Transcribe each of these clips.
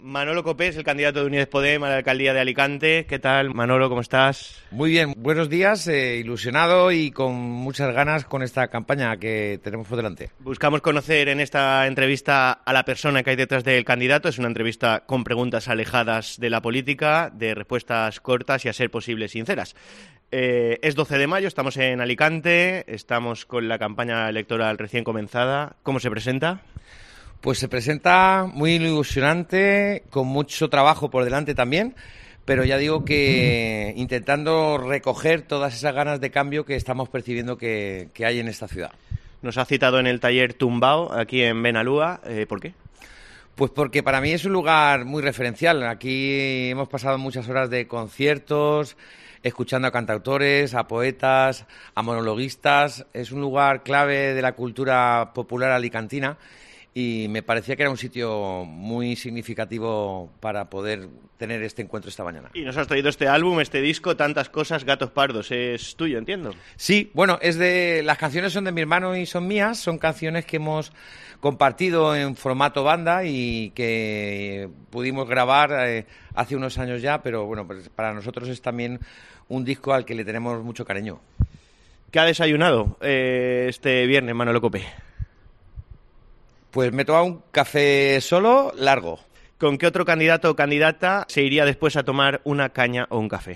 Manolo Copé es el candidato de Unides Podem a la alcaldía de Alicante. ¿Qué tal, Manolo? ¿Cómo estás? Muy bien, buenos días, ilusionado y con muchas ganas con esta campaña que tenemos por delante. Buscamos conocer en esta entrevista a la persona que hay detrás del candidato. Es una entrevista con preguntas alejadas de la política, de respuestas cortas y, a ser posible, sinceras. Es 12 de mayo, estamos en Alicante, estamos con la campaña electoral recién comenzada. ¿Cómo se presenta? Pues se presenta muy ilusionante, con mucho trabajo por delante también, pero ya digo que intentando recoger todas esas ganas de cambio que estamos percibiendo que hay en esta ciudad. Nos ha citado en el taller Tumbao, aquí en Benalúa. ¿Por qué? Pues porque para mí es un lugar muy referencial. Aquí hemos pasado muchas horas de conciertos, escuchando a cantautores, a poetas, a monologuistas. Es un lugar clave de la cultura popular alicantina. Y me parecía que era un sitio muy significativo para poder tener este encuentro esta mañana. Y nos has traído este álbum, este disco, Tantas cosas, Gatos Pardos. Es tuyo, entiendo. Sí, bueno, las canciones son de mi hermano y son mías. Son canciones que hemos compartido en formato banda y que pudimos grabar hace unos años ya, pero bueno, pues para nosotros es también un disco al que le tenemos mucho cariño. ¿Qué ha desayunado este viernes, Manolo Copé? Pues me he tomado un café solo, largo. ¿Con qué otro candidato o candidata se iría después a tomar una caña o un café?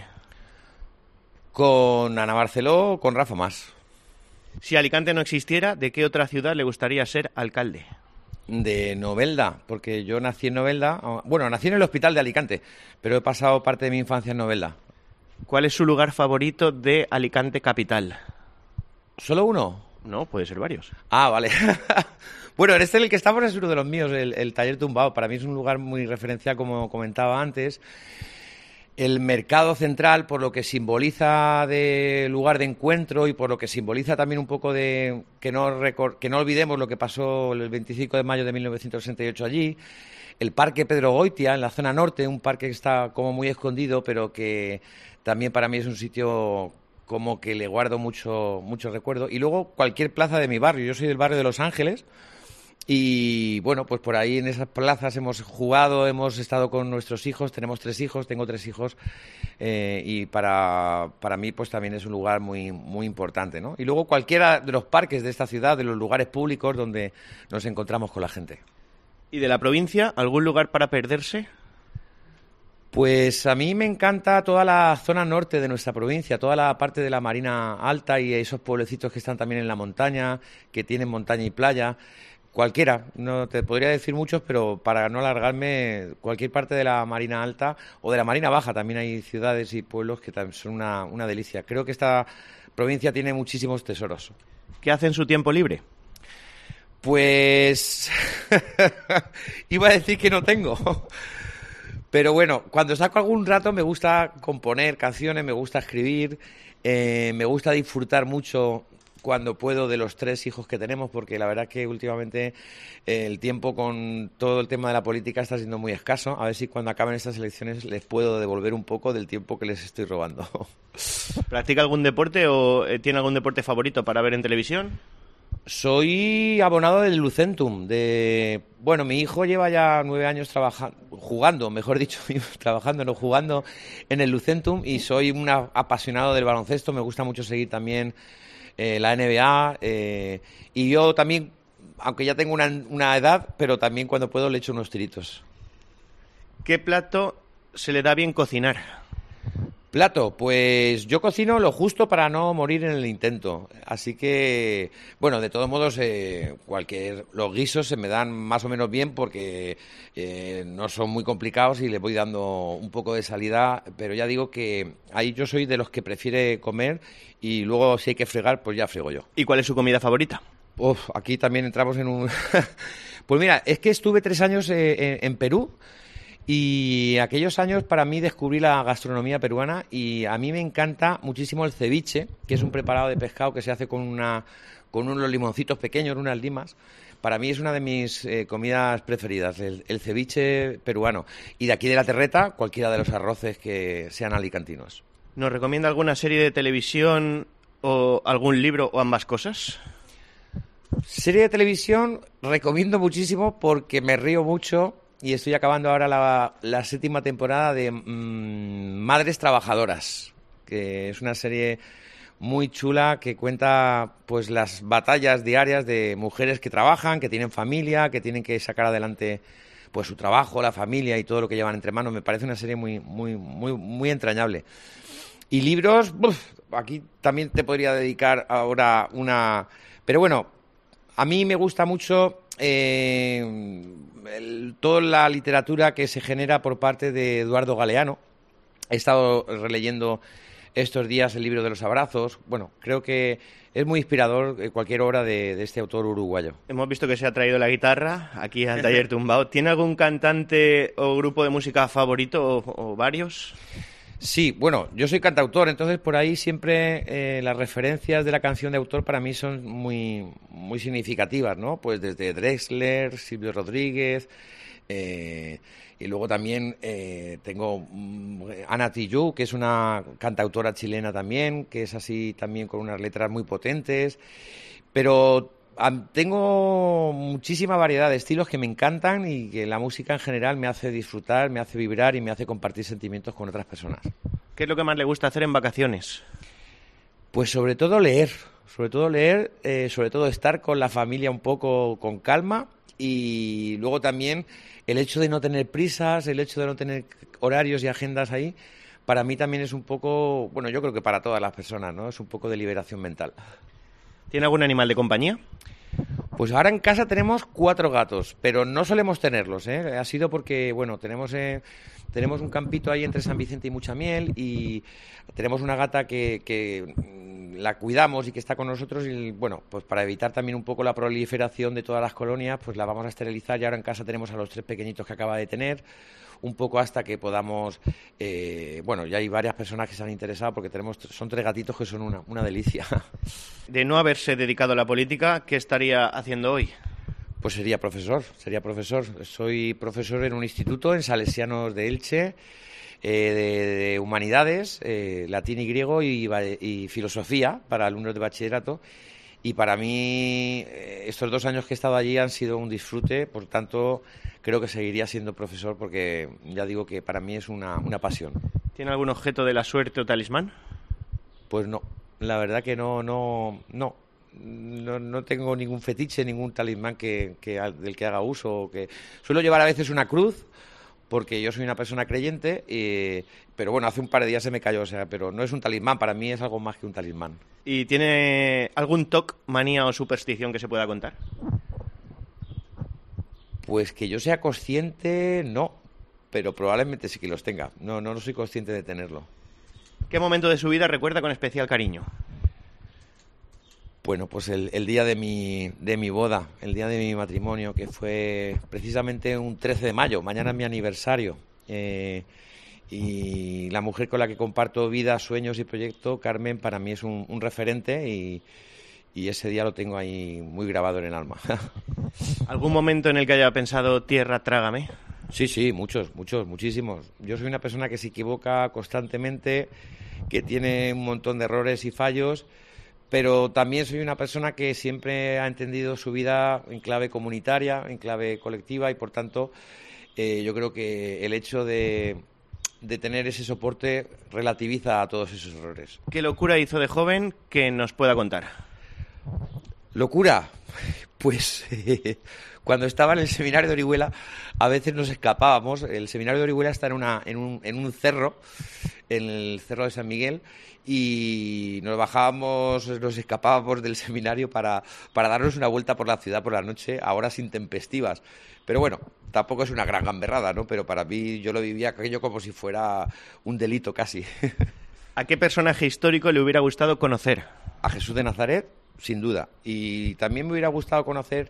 Con Ana Barceló o con Rafa Mas. Si Alicante no existiera, ¿de qué otra ciudad le gustaría ser alcalde? De Novelda, porque yo nací en Novelda. Bueno, nací en el hospital de Alicante, pero he pasado parte de mi infancia en Novelda. ¿Cuál es su lugar favorito de Alicante capital? ¿Solo uno? No, puede ser varios. Ah, vale. Bueno, en el que estamos es uno de los míos, el taller Tumbao. Para mí es un lugar muy referencial, como comentaba antes. El mercado central, por lo que simboliza de lugar de encuentro y por lo que simboliza también un poco de que no olvidemos lo que pasó el 25 de mayo de 1968 allí. El Parque Pedro Goitia, en la zona norte, un parque que está como muy escondido, pero que también para mí es un sitio como que le guardo mucho recuerdo. Y luego cualquier plaza de mi barrio. Yo soy del barrio de Los Ángeles. Y bueno, pues por ahí en esas plazas hemos jugado, hemos estado con nuestros hijos, tenemos 3 hijos, tengo 3 hijos, y para mí pues también es un lugar muy importante, ¿no? Y luego cualquiera de los parques de esta ciudad, de los lugares públicos donde nos encontramos con la gente. ¿Y de la provincia, algún lugar para perderse? Pues a mí me encanta toda la zona norte de nuestra provincia, toda la parte de la Marina Alta y esos pueblecitos que están también en la montaña, que tienen montaña y playa. Cualquiera, no te podría decir muchos, pero para no alargarme, cualquier parte de la Marina Alta o de la Marina Baja, también hay ciudades y pueblos que también son una delicia. Creo que esta provincia tiene muchísimos tesoros. ¿Qué hace en su tiempo libre? Pues iba a decir que no tengo, pero bueno, cuando saco algún rato me gusta componer canciones, me gusta escribir, me gusta disfrutar mucho cuando puedo de los 3 hijos que tenemos, porque la verdad que últimamente el tiempo con todo el tema de la política está siendo muy escaso. A ver si cuando acaben estas elecciones les puedo devolver un poco del tiempo que les estoy robando. ¿Practica algún deporte o tiene algún deporte favorito para ver en televisión? Soy abonado del Lucentum. Bueno, mi hijo lleva ya 9 años jugando en el Lucentum, y soy un apasionado del baloncesto. Me gusta mucho seguir también la NBA, y yo también, aunque ya tengo una edad, pero también cuando puedo le echo unos tiritos. ¿Qué plato se le da bien cocinar? Plato, pues yo cocino lo justo para no morir en el intento. Así que, bueno, de todos modos, los guisos se me dan más o menos bien porque no son muy complicados y le voy dando un poco de salida. Pero ya digo que ahí yo soy de los que prefiere comer y luego si hay que fregar, pues ya frego yo. ¿Y cuál es su comida favorita? Aquí también entramos en un... Pues mira, es que estuve 3 años en Perú. Y aquellos años para mí descubrí la gastronomía peruana y a mí me encanta muchísimo el ceviche, que es un preparado de pescado que se hace con unos limoncitos pequeños, unas limas. Para mí es una de mis comidas preferidas, el ceviche peruano. Y de aquí de La Terreta, cualquiera de los arroces que sean alicantinos. ¿Nos recomienda alguna serie de televisión o algún libro o ambas cosas? Serie de televisión recomiendo muchísimo porque me río mucho y estoy acabando ahora la 7ª temporada de Madres Trabajadoras, que es una serie muy chula que cuenta pues las batallas diarias de mujeres que trabajan, que tienen familia, que tienen que sacar adelante pues su trabajo, la familia y todo lo que llevan entre manos. Me parece una serie muy, muy, muy, muy entrañable. Y libros, aquí también te podría dedicar ahora una... Pero bueno, a mí me gusta mucho toda la literatura que se genera por parte de Eduardo Galeano. He estado releyendo estos días el libro de los abrazos. Bueno, creo que es muy inspirador cualquier obra de este autor uruguayo. Hemos visto que se ha traído la guitarra aquí al Taller Tumbao. ¿Tiene algún cantante o grupo de música favorito o varios? Sí, bueno, yo soy cantautor, entonces por ahí siempre las referencias de la canción de autor para mí son muy, muy significativas, ¿no? Pues desde Drexler, Silvio Rodríguez, y luego también tengo Ana Tijoux, que es una cantautora chilena también, que es así también con unas letras muy potentes, pero tengo muchísima variedad de estilos que me encantan y que la música en general me hace disfrutar, me hace vibrar y me hace compartir sentimientos con otras personas. ¿Qué es lo que más le gusta hacer en vacaciones? Pues sobre todo leer, sobre todo estar con la familia un poco con calma y luego también el hecho de no tener prisas, el hecho de no tener horarios y agendas ahí, para mí también es un poco, bueno, yo creo que para todas las personas, ¿no? Es un poco de liberación mental. ¿Tiene algún animal de compañía? Pues ahora en casa tenemos 4 gatos, pero no solemos tenerlos, ¿eh? Ha sido porque, bueno, tenemos un campito ahí entre San Vicente y Muchamiel y tenemos una gata que la cuidamos y que está con nosotros y, bueno, pues para evitar también un poco la proliferación de todas las colonias, pues la vamos a esterilizar y ahora en casa tenemos a los 3 pequeñitos que acaba de tener, un poco hasta que podamos, bueno, ya hay varias personas que se han interesado porque son 3 gatitos que son una delicia. De no haberse dedicado a la política, ¿qué estaría haciendo hoy? Pues sería profesor. Soy profesor en un instituto en Salesianos de Elche, de humanidades, latín y griego y filosofía para alumnos de bachillerato. Y para mí estos 2 años que he estado allí han sido un disfrute, por tanto creo que seguiría siendo profesor porque ya digo que para mí es una pasión. ¿Tiene algún objeto de la suerte o talismán? Pues no, la verdad que no tengo ningún fetiche, ningún talismán del que haga uso. Suelo llevar a veces una cruz porque yo soy una persona creyente, pero bueno, hace un par de días se me cayó, o sea, pero no es un talismán, para mí es algo más que un talismán. ¿Y tiene algún toc, manía o superstición que se pueda contar? Pues que yo sea consciente, no, pero probablemente sí que los tenga. No soy consciente de tenerlo. ¿Qué momento de su vida recuerda con especial cariño? Bueno, pues el día de mi boda, el día de mi matrimonio, que fue precisamente un 13 de mayo, mañana es mi aniversario. Y la mujer con la que comparto vida, sueños y proyecto, Carmen, para mí es un referente y ese día lo tengo ahí muy grabado en el alma. ¿Algún momento en el que haya pensado, tierra, trágame? Sí, muchísimos. Yo soy una persona que se equivoca constantemente, que tiene un montón de errores y fallos, pero también soy una persona que siempre ha entendido su vida en clave comunitaria, en clave colectiva y por tanto yo creo que el hecho de tener ese soporte relativiza a todos esos errores. ¿Qué locura hizo de joven que nos pueda contar? ¿Locura? Pues cuando estaba en el seminario de Orihuela a veces nos escapábamos. El seminario de Orihuela está en un cerro, en el cerro de San Miguel, y nos escapábamos del seminario para darnos una vuelta por la ciudad por la noche a horas intempestivas. Pero bueno, tampoco es una gran gamberrada, ¿no? Pero para mí yo lo vivía aquello como si fuera un delito casi. ¿A qué personaje histórico le hubiera gustado conocer? A Jesús de Nazaret, sin duda. Y también me hubiera gustado conocer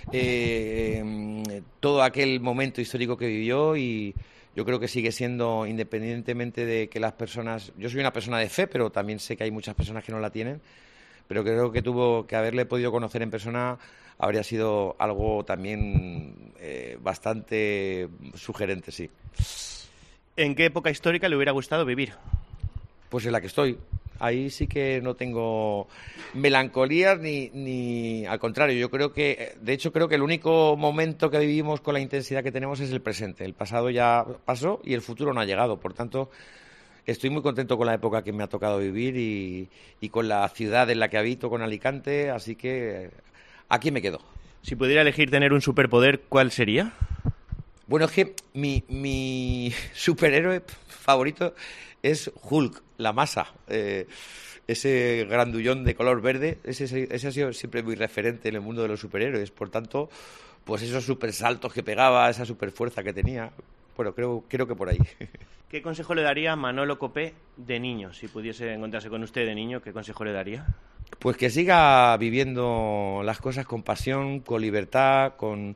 todo aquel momento histórico que vivió y yo creo que sigue siendo, independientemente de que las personas... Yo soy una persona de fe, pero también sé que hay muchas personas que no la tienen, pero creo que haberle podido conocer en persona habría sido algo también bastante sugerente, sí. ¿En qué época histórica le hubiera gustado vivir? Pues en la que estoy. Ahí sí que no tengo melancolías ni al contrario. Yo creo que, de hecho, creo que el único momento que vivimos con la intensidad que tenemos es el presente. El pasado ya pasó y el futuro no ha llegado. Por tanto, estoy muy contento con la época que me ha tocado vivir y con la ciudad en la que habito, con Alicante. Así que aquí me quedo. Si pudiera elegir tener un superpoder, ¿cuál sería? Bueno, es que mi superhéroe favorito es Hulk, la masa. Ese grandullón de color verde, ese ha sido siempre mi referente en el mundo de los superhéroes. Por tanto, pues esos super saltos que pegaba, esa super fuerza que tenía. Bueno, creo que por ahí. ¿Qué consejo le daría Manolo Copé de niño? Si pudiese encontrarse con usted de niño, ¿qué consejo le daría? Pues que siga viviendo las cosas con pasión, con libertad, con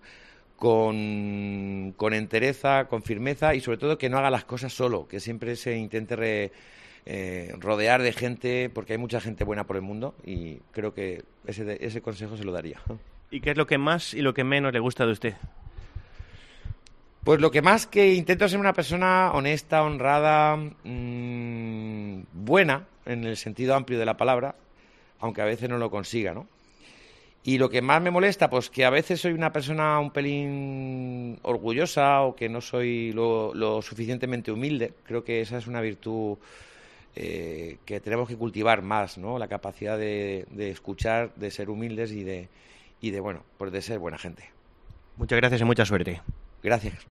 entereza, con firmeza y sobre todo que no haga las cosas solo, que siempre se intente rodear de gente, porque hay mucha gente buena por el mundo y creo que ese consejo se lo daría. ¿Y qué es lo que más y lo que menos le gusta de usted? Pues lo que más que intento ser una persona honesta, honrada, buena, en el sentido amplio de la palabra, aunque a veces no lo consiga, ¿no? Y lo que más me molesta, pues que a veces soy una persona un pelín orgullosa o que no soy lo suficientemente humilde. Creo que esa es una virtud que tenemos que cultivar más, ¿no? La capacidad de escuchar, de ser humildes y de bueno, pues de ser buena gente. Muchas gracias y mucha suerte. Gracias.